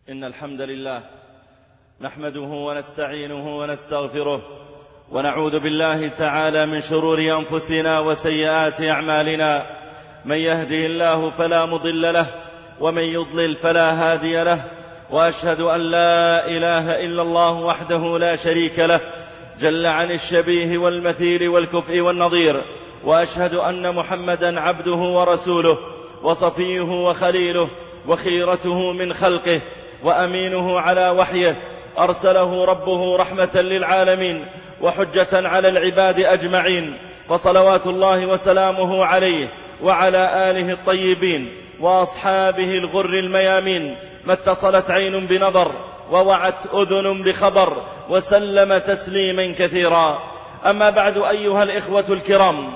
إن الحمد لله نحمده ونستعينه ونستغفره ونعوذ بالله تعالى من شرور أنفسنا وسيئات أعمالنا. من يهده الله فلا مضل له ومن يضلل فلا هادي له، وأشهد أن لا إله إلا الله وحده لا شريك له جل عن الشبيه والمثيل والكفء والنظير، وأشهد أن محمدا عبده ورسوله وصفيه وخليله وخيرته من خلقه وأمينه على وحيه، أرسله ربه رحمة للعالمين وحجة على العباد أجمعين، فصلوات الله وسلامه عليه وعلى آله الطيبين وأصحابه الغر الميامين، ما اتصلت عين بنظر ووعت أذن بخبر، وسلم تسليما كثيرا. أما بعد، أيها الإخوة الكرام،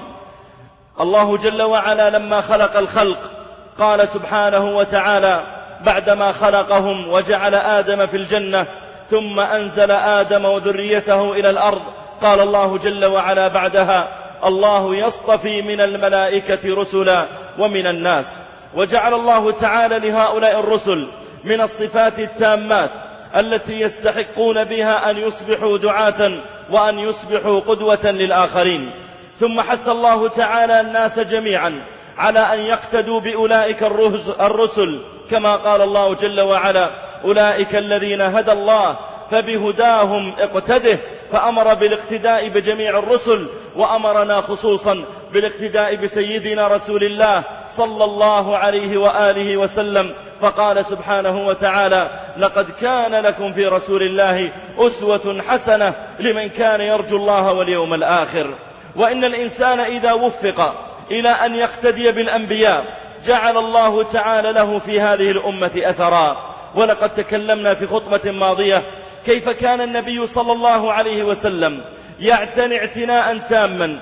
الله جل وعلا لما خلق الخلق قال سبحانه وتعالى بعدما خلقهم وجعل آدم في الجنة ثم أنزل آدم وذريته إلى الأرض، قال الله جل وعلا بعدها: الله يصطفي من الملائكة رسلا ومن الناس. وجعل الله تعالى لهؤلاء الرسل من الصفات التامات التي يستحقون بها أن يصبحوا دعاة وأن يصبحوا قدوة للآخرين. ثم حث الله تعالى الناس جميعا على أن يقتدوا بأولئك الرسل، كما قال الله جل وعلا: أولئك الذين هدى الله فبهداهم اقتده. فأمر بالاقتداء بجميع الرسل، وأمرنا خصوصا بالاقتداء بسيدنا رسول الله صلى الله عليه وآله وسلم، فقال سبحانه وتعالى: لقد كان لكم في رسول الله أسوة حسنة لمن كان يرجو الله واليوم الآخر. وإن الإنسان إذا وفق إلى أن يقتدي بالأنبياء جعل الله تعالى له في هذه الأمة أثرا. ولقد تكلمنا في خطبة ماضية كيف كان النبي صلى الله عليه وسلم يعتني اعتناء تاما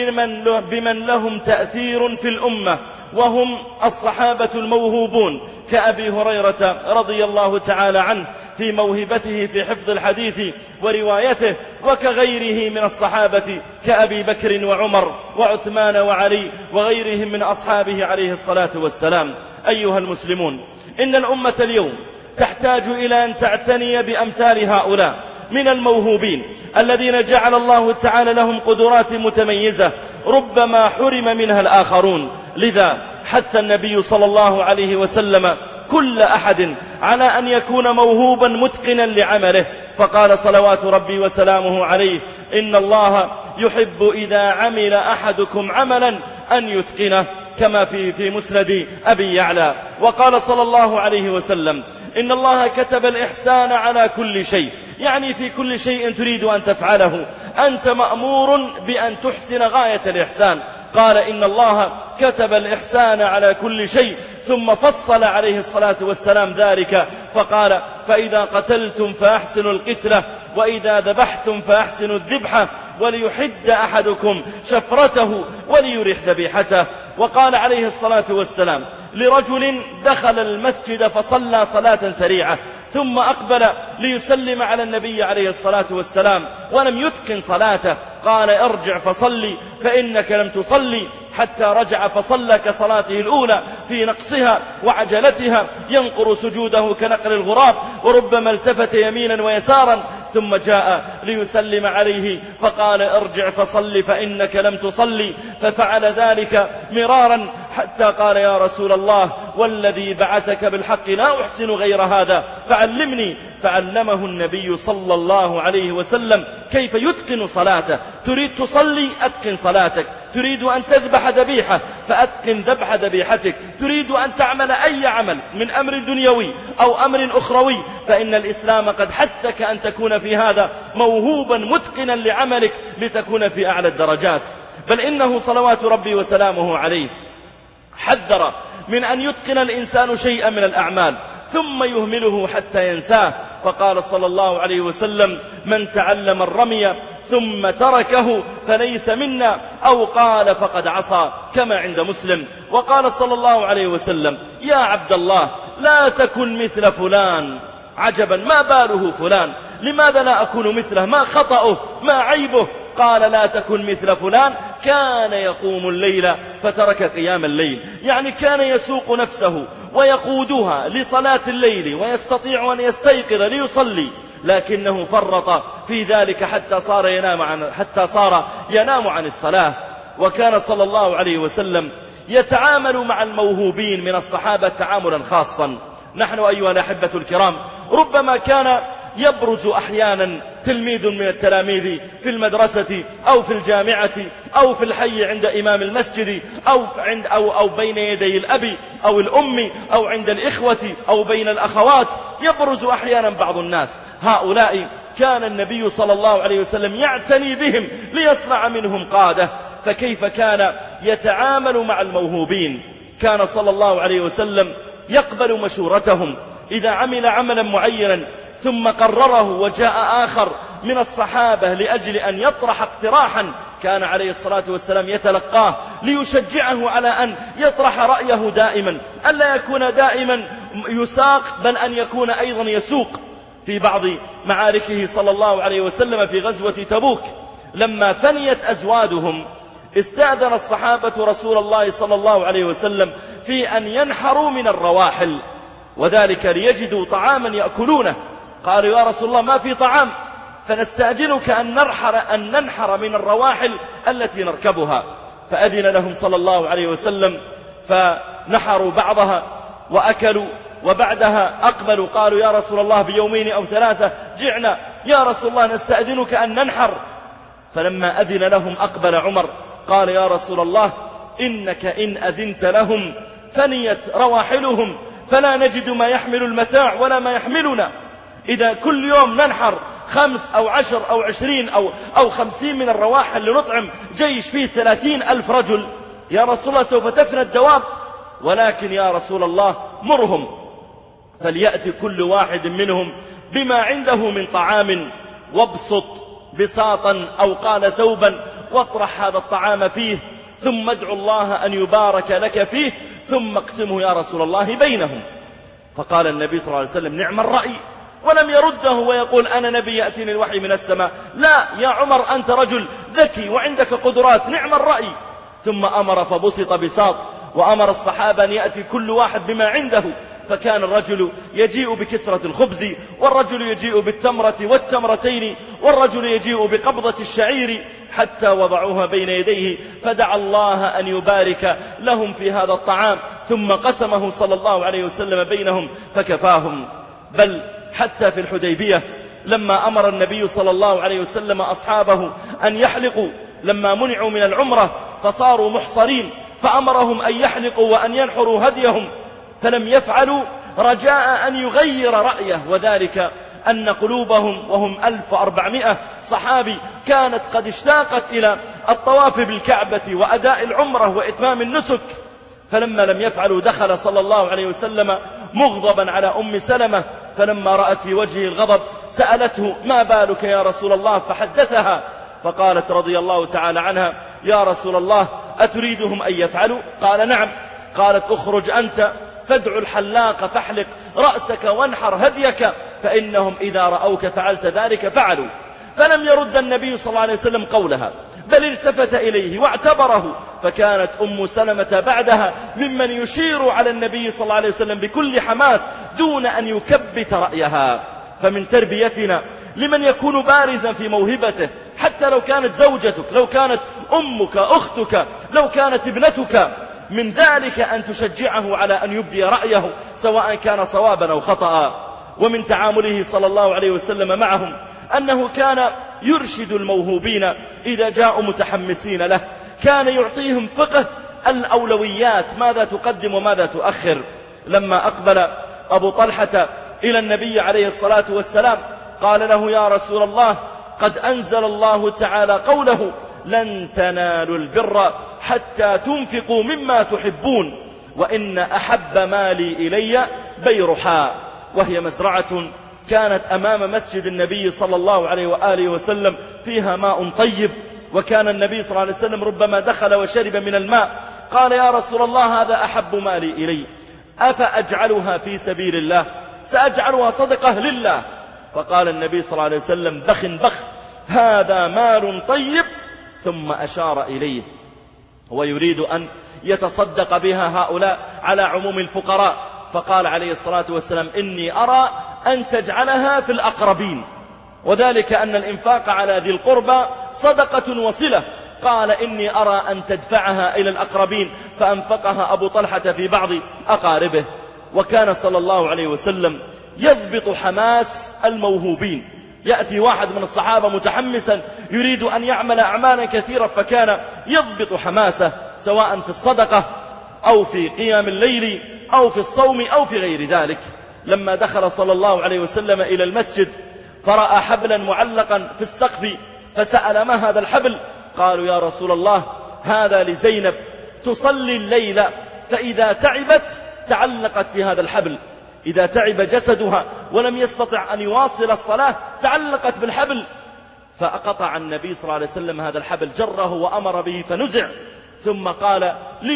بمن لهم تأثير في الأمة، وهم الصحابة الموهوبون كأبي هريرة رضي الله تعالى عنه في موهبته في حفظ الحديث وروايته، وكغيره من الصحابة كأبي بكر وعمر وعثمان وعلي وغيرهم من أصحابه عليه الصلاة والسلام. أيها المسلمون، إن الأمة اليوم تحتاج إلى أن تعتني بأمثال هؤلاء من الموهوبين الذين جعل الله تعالى لهم قدرات متميزة ربما حرم منها الآخرون. لذا حث النبي صلى الله عليه وسلم كل أحد على أن يكون موهوبا متقنا لعمله، فقال صلوات ربي وسلامه عليه: إن الله يحب إذا عمل أحدكم عملا أن يتقنه، كما في مسند أبي يعلى. وقال صلى الله عليه وسلم: إن الله كتب الإحسان على كل شيء، يعني في كل شيء تريد أن تفعله أنت مأمور بأن تحسن غاية الإحسان. قال: إن الله كتب الإحسان على كل شيء، ثم فصل عليه الصلاة والسلام ذلك فقال: فإذا قتلتم فأحسنوا القتلة، وإذا ذبحتم فأحسنوا الذبحة، وليحد أحدكم شفرته وليرح ذبيحته. وقال عليه الصلاة والسلام لرجل دخل المسجد فصلى صلاة سريعة ثم أقبل ليسلم على النبي عليه الصلاة والسلام ولم يتقن صلاته، قال: ارجع فصلي فإنك لم تصلي. حتى رجع فصلى كصلاته الأولى في نقصها وعجلتها، ينقر سجوده كنقر الغراب، وربما التفت يمينا ويسارا، ثم جاء ليسلم عليه فقال: ارجع فصل فإنك لم تصلي. ففعل ذلك مرارا حتى قال: يا رسول الله، والذي بعثك بالحق لا أحسن غير هذا فعلمني. فعلمه النبي صلى الله عليه وسلم كيف يتقن صلاته. تريد تصلي؟ أتقن صلاتك. تريد أن تذبح ذبيحة؟ فأتقن ذبح ذبيحتك. تريد أن تعمل أي عمل من أمر دنيوي أو أمر أخروي، فإن الإسلام قد حثك أن تكون في هذا موهوبا متقنا لعملك لتكون في أعلى الدرجات. بل إنه صلوات ربي وسلامه عليه حذر من أن يتقن الإنسان شيئا من الأعمال ثم يهمله حتى ينساه، فقال صلى الله عليه وسلم: من تعلم الرمي ثم تركه فليس منا، أو قال فقد عصى، كما عند مسلم. وقال صلى الله عليه وسلم: يا عبد الله، لا تكن مثل فلان. عجبا، ما باله فلان؟ لماذا لا أكون مثله؟ ما خطأه؟ ما عيبه؟ قال: لا تكن مثل فلان كان يقوم الليل فترك قيام الليل، يعني كان يسوق نفسه ويقودها لصلاة الليل ويستطيع أن يستيقظ ليصلي، لكنه فرط في ذلك حتى صار ينام عن الصلاة. وكان صلى الله عليه وسلم يتعامل مع الموهوبين من الصحابة تعاملا خاصا. نحن أيها الأحبة الكرام ربما كان يبرز أحيانا تلميذ من التلاميذ في المدرسة أو في الجامعة أو في الحي عند إمام المسجد أو بين يدي الأب أو الأم أو عند الإخوة أو بين الأخوات، يبرز أحيانا بعض الناس. هؤلاء كان النبي صلى الله عليه وسلم يعتني بهم ليصنع منهم قادة. فكيف كان يتعامل مع الموهوبين؟ كان صلى الله عليه وسلم يقبل مشورتهم إذا عمل عملا معينا ثم قرره وجاء آخر من الصحابة لأجل أن يطرح اقتراحا، كان عليه الصلاة والسلام يتلقاه ليشجعه على أن يطرح رأيه دائما، ألا يكون دائما يساق بل أن يكون أيضا يسوق. في بعض معاركه صلى الله عليه وسلم في غزوة تبوك لما فنيت أزوادهم استأذن الصحابة رسول الله صلى الله عليه وسلم في أن ينحروا من الرواحل، وذلك ليجدوا طعاما يأكلونه. قالوا يا رسول الله ما في طعام، فنستأذنك أن ننحر من الرواحل التي نركبها. فأذن لهم صلى الله عليه وسلم فنحروا بعضها وأكلوا، وبعدها أقبلوا قالوا يا رسول الله بيومين أو ثلاثة جعنا، يا رسول الله نستأذنك أن ننحر. فلما أذن لهم أقبل عمر قال يا رسول الله إنك إن أذنت لهم فنيت رواحلهم فلا نجد ما يحمل المتاع ولا ما يحملنا، إذا كل يوم ننحر 5 أو 10 أو 20 أو 50 من الرواحل لنطعم جيش فيه 30,000 رجل، يا رسول الله سوف تفنى الدواب. ولكن يا رسول الله مرهم فليأتي كل واحد منهم بما عنده من طعام، وابسط بساطا أو قال ثوبا واطرح هذا الطعام فيه، ثم ادعو الله أن يبارك لك فيه، ثم اقسمه يا رسول الله بينهم. فقال النبي صلى الله عليه وسلم نعم الرأي، ولم يرده ويقول أنا نبي يأتيني الوحي من السماء، لا يا عمر أنت رجل ذكي وعندك قدرات، نعم الرأي. ثم أمر فبسط بساط، وأمر الصحابة أن يأتي كل واحد بما عنده، فكان الرجل يجيء بكسرة الخبز، والرجل يجيء بالتمرة والتمرتين، والرجل يجيء بقبضة الشعير، حتى وضعوها بين يديه فدعا الله أن يبارك لهم في هذا الطعام، ثم قسمه صلى الله عليه وسلم بينهم فكفاهم. بل حتى في الحديبية لما أمر النبي صلى الله عليه وسلم أصحابه أن يحلقوا لما منعوا من العمرة فصاروا محصرين، فأمرهم أن يحلقوا وأن ينحروا هديهم، فلم يفعلوا رجاء أن يغير رأيه، وذلك أن قلوبهم وهم 1400 صحابي كانت قد اشتاقت إلى الطواف بالكعبة وأداء العمرة وإتمام النسك. فلما لم يفعلوا دخل صلى الله عليه وسلم مغضبا على أم سلمة، فلما رأت في وجهه الغضب سألته ما بالك يا رسول الله، فحدثها، فقالت رضي الله تعالى عنها يا رسول الله أتريدهم أن يفعلوا؟ قال نعم. قالت اخرج أنت فادع الحلاق فاحلق رأسك وانحر هديك، فإنهم إذا رأوك فعلت ذلك فعلوا. فلم يرد النبي صلى الله عليه وسلم قولها، بل التفت إليه واعتبره، فكانت أم سلمة بعدها ممن يشير على النبي صلى الله عليه وسلم بكل حماس دون أن يكبت رأيها. فمن تربيتنا لمن يكون بارزا في موهبته، حتى لو كانت زوجتك، لو كانت أمك، أختك، لو كانت ابنتك، من ذلك أن تشجعه على أن يبدي رأيه سواء كان صوابا أو خطأ. ومن تعامله صلى الله عليه وسلم معهم أنه كان يرشد الموهوبين إذا جاءوا متحمسين له، كان يعطيهم فقه الأولويات، ماذا تقدم وماذا تؤخر. لما أقبل أبو طلحة إلى النبي عليه الصلاة والسلام قال له يا رسول الله قد أنزل الله تعالى قوله لن تنالوا البر حتى تنفقوا مما تحبون، وإن أحب مالي إلي بيرحاء، وهي مزرعة كانت أمام مسجد النبي صلى الله عليه وآله وسلم فيها ماء طيب، وكان النبي صلى الله عليه وسلم ربما دخل وشرب من الماء، قال يا رسول الله هذا أحب مالي إلي، أفأجعلها في سبيل الله؟ سأجعلها صدقة لله. فقال النبي صلى الله عليه وسلم بخ بخ، هذا مال طيب ثم أشار إليه ويريد أن يتصدق بها هؤلاء على عموم الفقراء، فقال عليه الصلاة والسلام: إني أرى أن تجعلها في الأقربين، وذلك أن الإنفاق على ذي القربى صدقة وصلة. قال: إني أرى أن تدفعها إلى الأقربين، فأنفقها أبو طلحة في بعض أقاربه. وكان صلى الله عليه وسلم يضبط حماس الموهوبين. يأتي واحد من الصحابة متحمسا يريد أن يعمل أعمالا كثيرة، فكان يضبط حماسه سواء في الصدقة أو في قيام الليل أو في الصوم أو في غير ذلك. لما دخل صلى الله عليه وسلم إلى المسجد فرأى حبلا معلقا في السقف، فسأل: ما هذا الحبل؟ قالوا: يا رسول الله، هذا لزينب تصلي الليل، فإذا تعبت تعلقت في هذا الحبل، إذا تعب جسدها ولم يستطع أن يواصل الصلاة تعلقت بالحبل. فأقطع النبي صلى الله عليه وسلم هذا الحبل، جره وأمر به فنزع، ثم قال: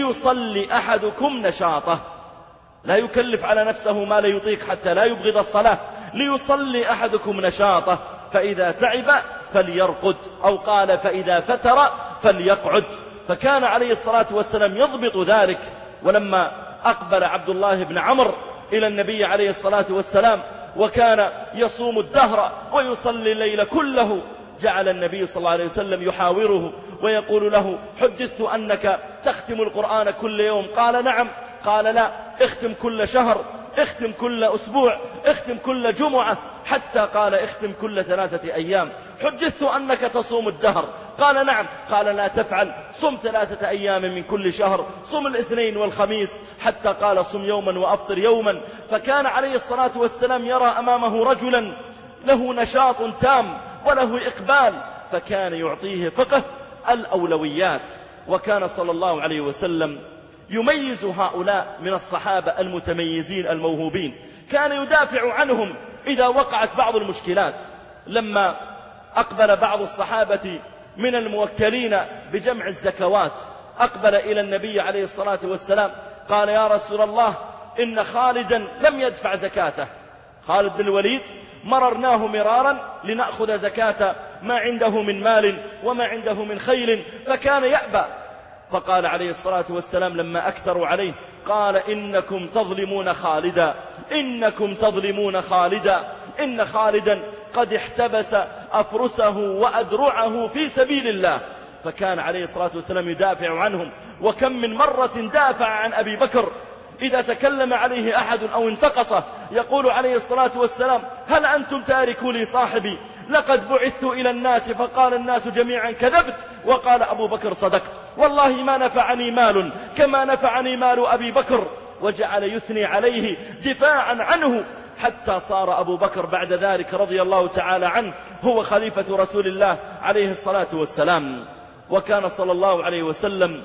ليصلي أحدكم نشاطه، لا يكلف على نفسه ما لا يطيق حتى لا يبغض الصلاة، ليصلي أحدكم نشاطه، فإذا تعب فليرقد، أو قال: فإذا فتر فليقعد. فكان عليه الصلاة والسلام يضبط ذلك. ولما أقبل عبد الله بن عمرو إلى النبي عليه الصلاة والسلام وكان يصوم الدهر ويصلي الليل كله، جعل النبي صلى الله عليه وسلم يحاوره ويقول له: حدثت أنك تختم القرآن كل يوم. قال: نعم. قال: لا، اختم كل شهر، اختم كل أسبوع، اختم كل جمعة، حتى قال: اختم كل 3 أيام. حدثت أنك تصوم الدهر. قال: نعم. قال: لا تفعل، صم 3 أيام من كل شهر، صم الاثنين والخميس، حتى قال: صم يوما وأفطر يوما. فكان عليه الصلاة والسلام يرى أمامه رجلا له نشاط تام وله إقبال، فكان يعطيه فقه الأولويات. وكان صلى الله عليه وسلم يميز هؤلاء من الصحابة المتميزين الموهوبين، كان يدافع عنهم إذا وقعت بعض المشكلات. لما أقبل بعض الصحابة من الموكلين بجمع الزكوات أقبل إلى النبي عليه الصلاة والسلام، قال: يا رسول الله، إن خالدا لم يدفع زكاته. خالد بن الوليد مررناه مرارا لنأخذ زكاة ما عنده من مال وما عنده من خيل، فكان يأبى. فقال عليه الصلاة والسلام لما أكثروا عليه، قال: إنكم تظلمون خالدا، إنكم تظلمون خالدا، إن خالدا قد احتبس أفرسه وأدرعه في سبيل الله. فكان عليه الصلاة والسلام يدافع عنهم. وكم من مرة دافع عن أبي بكر إذا تكلم عليه أحد أو انتقصه، يقول عليه الصلاة والسلام: هل أنتم تاركوا لي صاحبي؟ لقد بعثت إلى الناس فقال الناس جميعا كذبت، وقال أبو بكر صدقت، والله ما نفعني مال كما نفعني مال أبي بكر. وجعل يثني عليه دفاعا عنه، حتى صار أبو بكر بعد ذلك رضي الله تعالى عنه هو خليفة رسول الله عليه الصلاة والسلام. وكان صلى الله عليه وسلم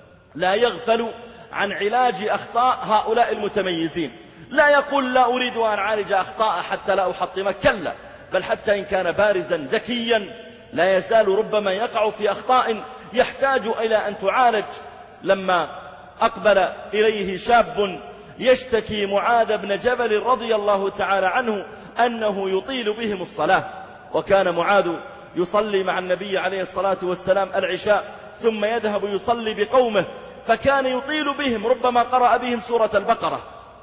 لا يغفل عن علاج أخطاء هؤلاء المتميزين. لا يقول: لا أريد أن أعالج أخطاء حتى لا أحطمك، كلا، بل حتى إن كان بارزا ذكيا لا يزال ربما يقع في أخطاء يحتاج إلى أن تعالج. لما أقبل إليه شاب يشتكي معاذ بن جبل رضي الله تعالى عنه أنه يطيل بهم الصلاة، وكان معاذ يصلي مع النبي عليه الصلاة والسلام العشاء ثم يذهب يصلي بقومه، فكان يطيل بهم، ربما قرأ بهم سورة البقرة.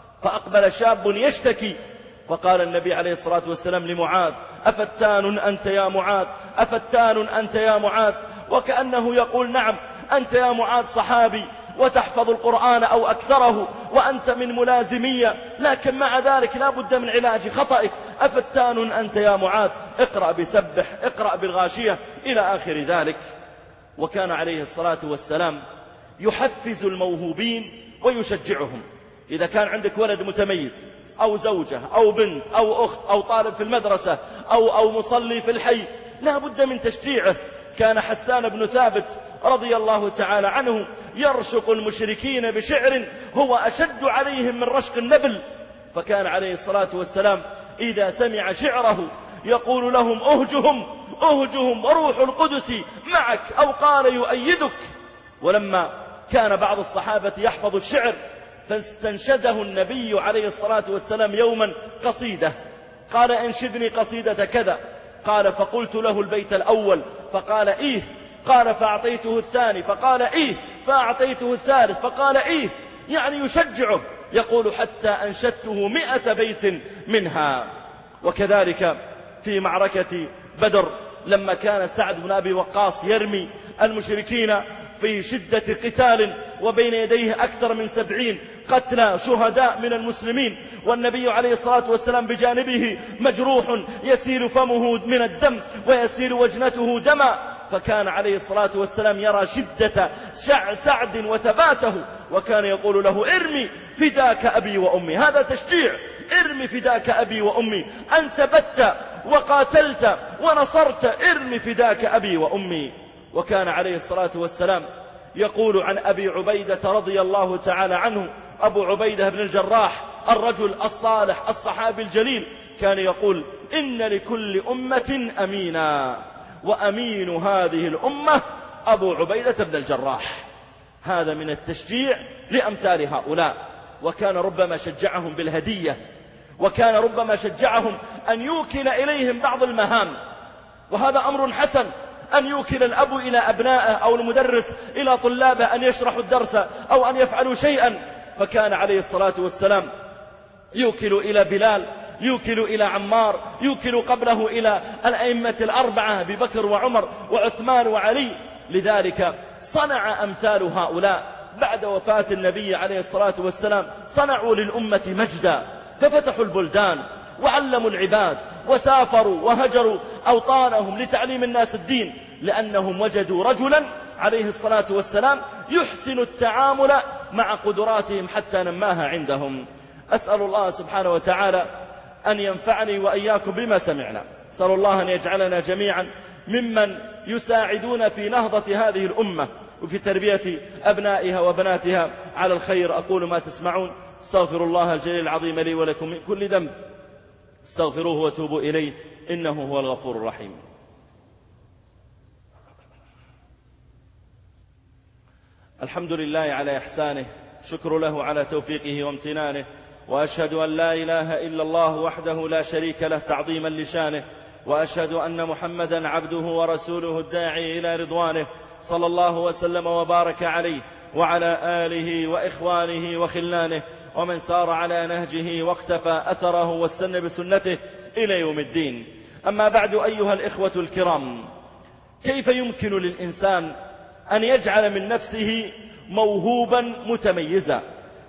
فأقبل شاب يشتكي، فقال النبي عليه الصلاة والسلام لمعاذ: أفتان أنت يا معاذ، أفتان أنت يا معاذ. وكأنه يقول: نعم، أنت يا معاذ صحابي وتحفظ القرآن أو أكثره وأنت من ملازمية، لكن مع ذلك لا بد من علاج خطئك. أفتان أنت يا معاذ، اقرأ بسبح، اقرأ بالغاشية، إلى آخر ذلك. وكان عليه الصلاة والسلام يحفز الموهوبين ويشجعهم. إذا كان عندك ولد متميز أو زوجة أو بنت أو أخت أو طالب في المدرسة أو مصلي في الحي، لا بد من تشجيعه. كان حسان بن ثابت رضي الله تعالى عنه يرشق المشركين بشعر هو أشد عليهم من رشق النبل. فكان عليه الصلاة والسلام إذا سمع شعره يقول لهم: أهجهم أهجهم وروح القدس معك، أو قال يؤيدك. ولما كان بعض الصحابة يحفظ الشعر فاستنشده النبي عليه الصلاة والسلام يوما قصيدة، قال: انشدني قصيدة كذا. قال: فقلت له البيت الأول، فقال: إيه. قال فأعطيته الثاني فقال إيه، فأعطيته الثالث فقال إيه، يعني يشجعه. يقول حتى أنشدته 100 بيت منها. وكذلك في معركة بدر لما كان سعد بن أبي وقاص يرمي المشركين في شدة قتال وبين يديه أكثر من 70 قتلى شهداء من المسلمين، والنبي عليه الصلاة والسلام بجانبه مجروح يسيل فمه من الدم ويسيل وجنته دما، فكان عليه الصلاة والسلام يرى شدة سعد وثباته، وكان يقول له ارمي فداك أبي وأمي. هذا تشجيع، ارمي فداك أبي وأمي، أنت بت وقاتلت ونصرت، ارمي فداك أبي وأمي. وكان عليه الصلاة والسلام يقول عن أبي عبيدة رضي الله تعالى عنه، أبو عبيدة بن الجراح الرجل الصالح الصحابي الجليل، كان يقول إن لكل أمة أمينا، وأمين هذه الأمة أبو عبيدة بن الجراح. هذا من التشجيع لأمثال هؤلاء. وكان ربما شجعهم بالهدية، وكان ربما شجعهم أن يوكل إليهم بعض المهام، وهذا أمر حسن، أن يوكل الأب إلى أبنائه أو المدرس إلى طلابه أن يشرحوا الدرس أو أن يفعلوا شيئا. فكان عليه الصلاة والسلام يوكل إلى بلال، يوكل إلى عمار، يوكل قبله إلى الأئمة الأربعة ببكر وعمر وعثمان وعلي. لذلك صنع أمثال هؤلاء بعد وفاة النبي عليه الصلاة والسلام، صنعوا للأمة مجدا، ففتحوا البلدان وعلموا العباد وسافروا وهجروا أوطانهم لتعليم الناس الدين، لأنهم وجدوا رجلا عليه الصلاة والسلام يحسن التعامل مع قدراتهم حتى نماها عندهم. أسأل الله سبحانه وتعالى أن ينفعني وإياكم بما سمعنا. أسأل الله أن يجعلنا جميعا ممن يساعدون في نهضة هذه الأمة وفي تربية أبنائها وبناتها على الخير. أقول ما تسمعون، استغفر الله الجليل العظيم لي ولكم من كل ذنب، استغفروه وتوبوا إليه إنه هو الغفور الرحيم. الحمد لله على إحسانه، شكر له على توفيقه وامتنانه، وأشهد أن لا إله إلا الله وحده لا شريك له تعظيما لشانه، وأشهد أن محمدا عبده ورسوله الداعي إلى رضوانه، صلى الله وسلم وبارك عليه وعلى آله وإخوانه وخلانه ومن سار على نهجه واقتفى أثره واستنى بسنته إلى يوم الدين. أما بعد، أيها الإخوة الكرام، كيف يمكن للإنسان أن يجعل من نفسه موهوبا متميزا؟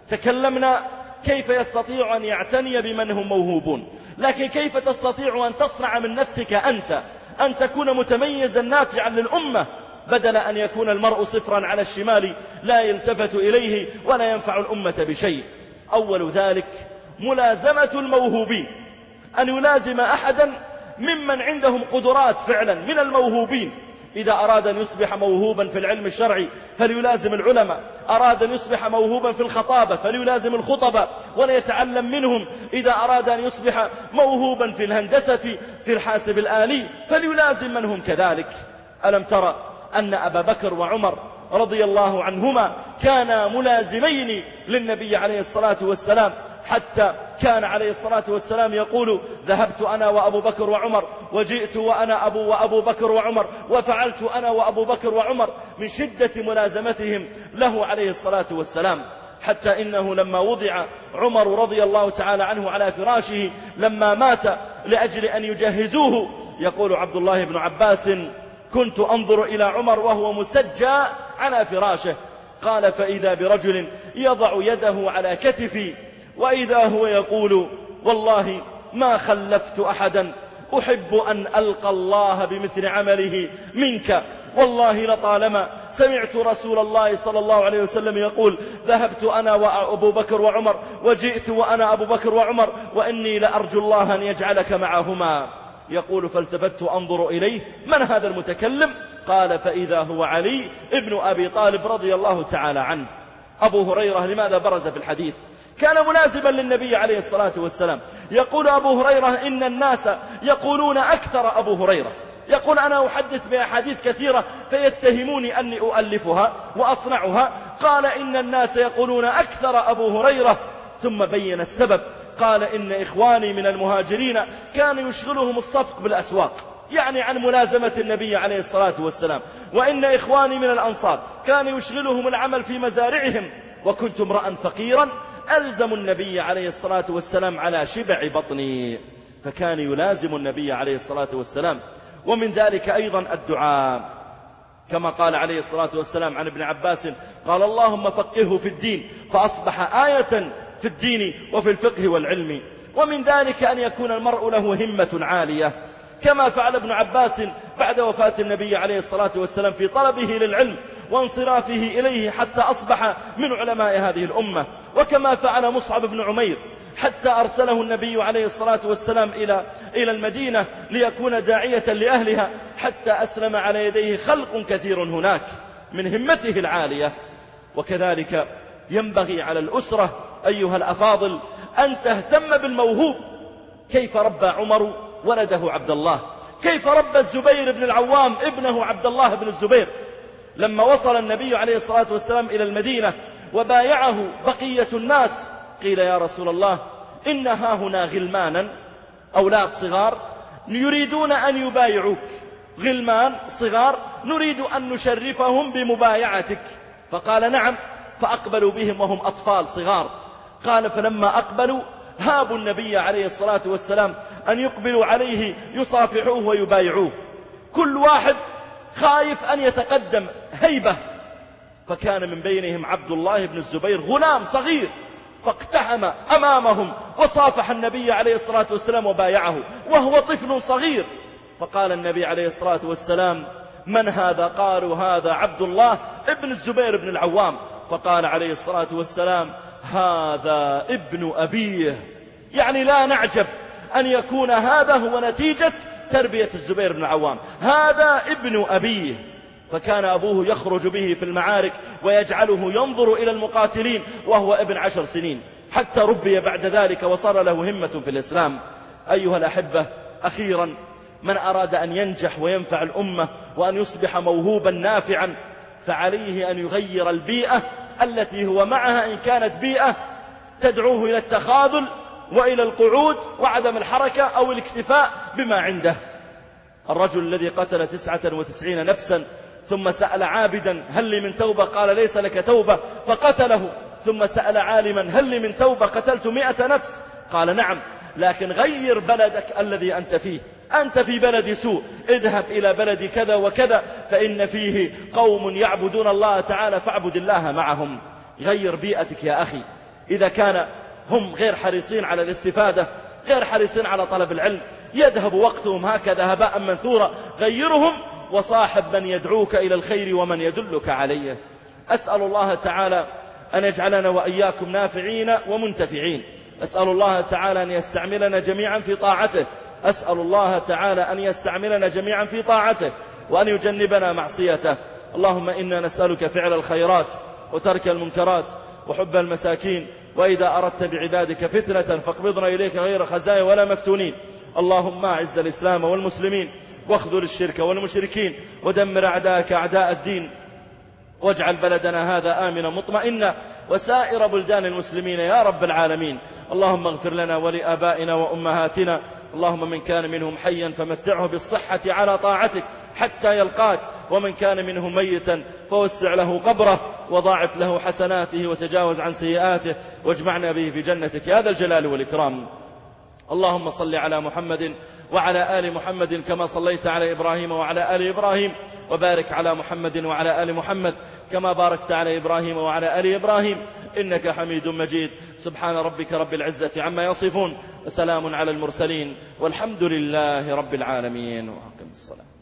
تكلمنا كيف يستطيع أن يعتني بمن هم موهوبون، لكن كيف تستطيع أن تصنع من نفسك أنت أن تكون متميزا نافعا للأمة، بدل أن يكون المرء صفرا على الشمال لا يلتفت إليه ولا ينفع الأمة بشيء؟ أول ذلك ملازمة الموهوبين، أن يلازم أحدا ممن عندهم قدرات فعلا من الموهوبين. إذا أراد أن يصبح موهوبا في العلم الشرعي فليلازم العلماء، أراد أن يصبح موهوبا في الخطابة فليلازم الخطباء وليتعلم منهم، إذا أراد أن يصبح موهوبا في الهندسة في الحاسب الآلي فليلازم من هم كذلك. ألم ترى أن أبا بكر وعمر رضي الله عنهما كانا ملازمين للنبي عليه الصلاة والسلام، حتى كان عليه الصلاة والسلام يقول ذهبت أنا وأبو بكر وعمر وجئت وأنا وأبو بكر وعمر وفعلت أنا وأبو بكر وعمر، من شدة ملازمتهم له عليه الصلاة والسلام. حتى إنه لما وضع عمر رضي الله تعالى عنه على فراشه لما مات لأجل أن يجهزوه، يقول عبد الله بن عباس كنت أنظر إلى عمر وهو مسجى على فراشه، قال فإذا برجل يضع يده على كتفي وإذا هو يقول والله ما خلفت أحدا أحب أن ألقى الله بمثل عمله منك، والله لطالما سمعت رسول الله صلى الله عليه وسلم يقول ذهبت أنا وأبو بكر وعمر وجئت وأنا أبو بكر وعمر وإني لأرجو الله أن يجعلك معهما. يقول فالتفت أنظر إليه من هذا المتكلم؟ قال فإذا هو علي ابن أبي طالب رضي الله تعالى عنه. أبو هريرة لماذا برز في الحديث؟ كان ملازما للنبي عليه الصلاة والسلام. يقول أبو هريرة إن الناس يقولون أكثر أبو هريرة، يقول أنا أحدث بأحاديث كثيرة فيتهموني أني أؤلفها وأصنعها، قال إن الناس يقولون أكثر أبو هريرة، ثم بين السبب، قال إن إخواني من المهاجرين كان يشغلهم الصفق بالأسواق، يعني عن ملازمة النبي عليه الصلاة والسلام. وإن إخواني من الأنصار كان يشغلهم العمل في مزارعهم، وكنت امرأ فقيرا ألزم النبي عليه الصلاة والسلام على شبع بطني، فكان يلازم النبي عليه الصلاة والسلام. ومن ذلك أيضا الدعاء، كما قال عليه الصلاة والسلام عن ابن عباس قال اللهم فقهه في الدين، فأصبح آية في الدين وفي الفقه والعلم. ومن ذلك أن يكون المرء له همة عالية، كما فعل ابن عباس بعد وفاة النبي عليه الصلاة والسلام في طلبه للعلم وانصرافه إليه حتى أصبح من علماء هذه الأمة. وكما فعل مصعب بن عمير حتى أرسله النبي عليه الصلاة والسلام إلى المدينة ليكون داعية لأهلها، حتى أسلم على يديه خلق كثير هناك من همته العالية. وكذلك ينبغي على الأسرة أيها الأفاضل أن تهتم بالموهوب. كيف ربى عمر ولده عبد الله؟ كيف ربى الزبير بن العوام ابنه عبد الله بن الزبير؟ لما وصل النبي عليه الصلاة والسلام إلى المدينة وبايعه بقية الناس، قيل يا رسول الله إن ها هنا غلمانا أولاد صغار يريدون أن يبايعوك، غلمان صغار نريد أن نشرفهم بمبايعتك. فقال نعم، فأقبلوا بهم وهم أطفال صغار. قال فلما أقبلوا هابوا النبي عليه الصلاة والسلام أن يقبلوا عليه يصافحوه ويبايعوه، كل واحد خايف أن يتقدم هيبة. فكان من بينهم عبد الله بن الزبير غلام صغير، فاقتحم أمامهم وصافح النبي عليه الصلاة والسلام وبايعه وهو طفل صغير. فقال النبي عليه الصلاة والسلام من هذا؟ قالوا هذا عبد الله ابن الزبير بن العوام. فقال عليه الصلاة والسلام هذا ابن أبيه، يعني لا نعجب أن يكون هذا هو نتيجة تربية الزبير بن العوام، هذا ابن أبيه. فكان أبوه يخرج به في المعارك ويجعله ينظر إلى المقاتلين وهو ابن 10 سنين، حتى ربي بعد ذلك وصار له همة في الإسلام. أيها الأحبة، أخيرا من أراد أن ينجح وينفع الأمة وأن يصبح موهوبا نافعا فعليه أن يغير البيئة التي هو معها، إن كانت بيئة تدعوه إلى التخاذل وإلى القعود وعدم الحركة أو الاكتفاء بما عنده. الرجل الذي قتل 99 نفسا ثم سأل عابدا هل لي من توبة؟ قال ليس لك توبة، فقتله. ثم سأل عالما هل لي من توبة؟ قتلت 100 نفس، قال نعم، لكن غير بلدك الذي أنت فيه، أنت في بلد سوء، اذهب إلى بلد كذا وكذا فإن فيه قوم يعبدون الله تعالى فاعبد الله معهم. غير بيئتك يا أخي. إذا كان هم غير حريصين على الاستفادة، غير حريصين على طلب العلم، يذهب وقتهم هكذا هباء منثورا، غيرهم وصاحب من يدعوك إلى الخير ومن يدلك عليه. أسأل الله تعالى أن يجعلنا وإياكم نافعين ومنتفعين. أسأل الله تعالى أن يستعملنا جميعا في طاعته، أسأل الله تعالى أن يستعملنا جميعا في طاعته وأن يجنبنا معصيته. اللهم إنا نسألك فعل الخيرات وترك المنكرات وحب المساكين، وإذا أردت بعبادك فتنة فاقبضنا إليك غير خزايا ولا مفتونين. اللهم أعز الإسلام والمسلمين واخذل الشرك والمشركين ودمر أعداءك أعداء الدين، واجعل بلدنا هذا آمنا مطمئنا وسائر بلدان المسلمين يا رب العالمين. اللهم اغفر لنا ولآبائنا وأمهاتنا، اللهم من كان منهم حيا فمتعه بالصحة على طاعتك حتى يلقاك، ومن كان منهم ميتا فوسع له قبره وضاعف له حسناته وتجاوز عن سيئاته، واجمعنا به في جنتك يا ذا الجلال والإكرام. اللهم صل على محمد وعلى آل محمد كما صليت على إبراهيم وعلى آل إبراهيم، وبارك على محمد وعلى آل محمد كما باركت على إبراهيم وعلى آل إبراهيم إنك حميد مجيد. سبحان ربك رب العزة عما يصفون، وسلام على المرسلين، والحمد لله رب العالمين. وأقم الصلاة.